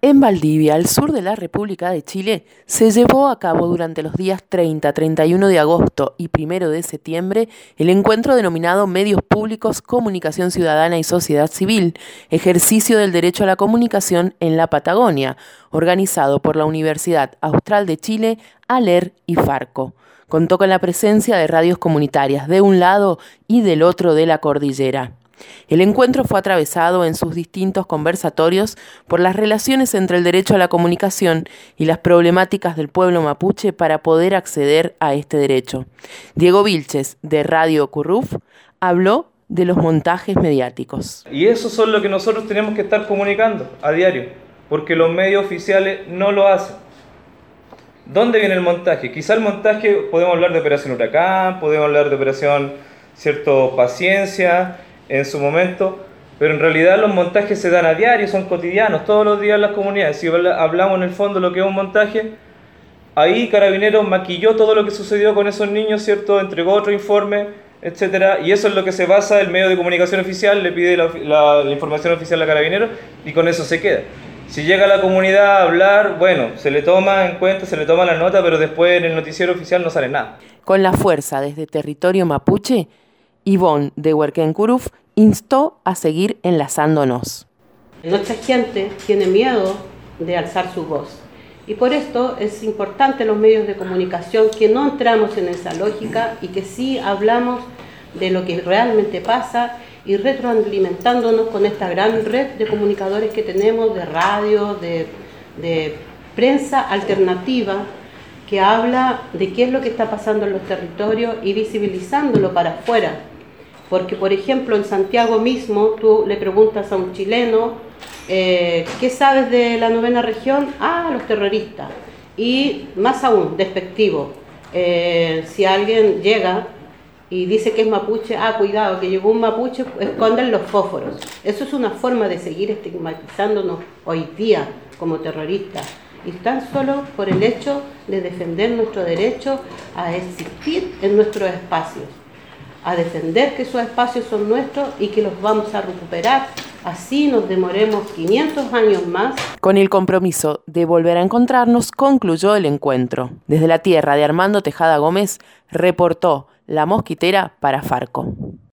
En Valdivia, al sur de la República de Chile, se llevó a cabo durante los días 30, 31 de agosto y 1 de septiembre el encuentro denominado Medios Públicos, Comunicación Ciudadana y Sociedad Civil, ejercicio del derecho a la comunicación en la Patagonia, organizado por la Universidad Austral de Chile, ALER y Farco. Contó con la presencia de radios comunitarias de un lado y del otro de la cordillera. El encuentro fue atravesado en sus distintos conversatorios por las relaciones entre el derecho a la comunicación y las problemáticas del pueblo mapuche para poder acceder a este derecho. Diego Vilches, de Radio Curruf, habló de los montajes mediáticos. Y eso son lo que nosotros tenemos que estar comunicando a diario, porque los medios oficiales no lo hacen. ¿Dónde viene el montaje? Quizá el montaje, podemos hablar de Operación Huracán, podemos hablar de Operación Paciencia, en su momento, pero en realidad los montajes se dan a diario, son cotidianos, todos los días en las comunidades. Si hablamos en el fondo de lo que es un montaje, ahí Carabineros maquilló todo lo que sucedió con esos niños, ¿cierto? Entregó otro informe, etcétera, y eso es lo que se basa el medio de comunicación oficial, le pide la información oficial a Carabineros y con eso se queda. Si llega a la comunidad a hablar, bueno, se le toma en cuenta, se le toma la nota, pero después en el noticiero oficial no sale nada. Con la fuerza desde territorio mapuche, Ivonne de Huerquén Curuf instó a seguir enlazándonos. Nuestra gente tiene miedo de alzar su voz y por esto es importante los medios de comunicación que no entramos en esa lógica y que sí hablamos de lo que realmente pasa y retroalimentándonos con esta gran red de comunicadores que tenemos, de radio, de prensa alternativa, que habla de qué es lo que está pasando en los territorios y visibilizándolo para afuera. Porque, por ejemplo, en Santiago mismo, tú le preguntas a un chileno, ¿qué sabes de la 9ª región? Ah, los terroristas. Y más aún, despectivo. Si alguien llega y dice que es mapuche, cuidado, que llegó un mapuche, esconden los fósforos. Eso es una forma de seguir estigmatizándonos hoy día como terroristas. Y tan solo por el hecho de defender nuestro derecho a existir en nuestros espacios, a defender que esos espacios son nuestros y que los vamos a recuperar, así nos demoremos 500 años más. Con el compromiso de volver a encontrarnos, concluyó el encuentro. Desde la tierra de Armando Tejada Gómez, reportó La Mosquitera para Farco.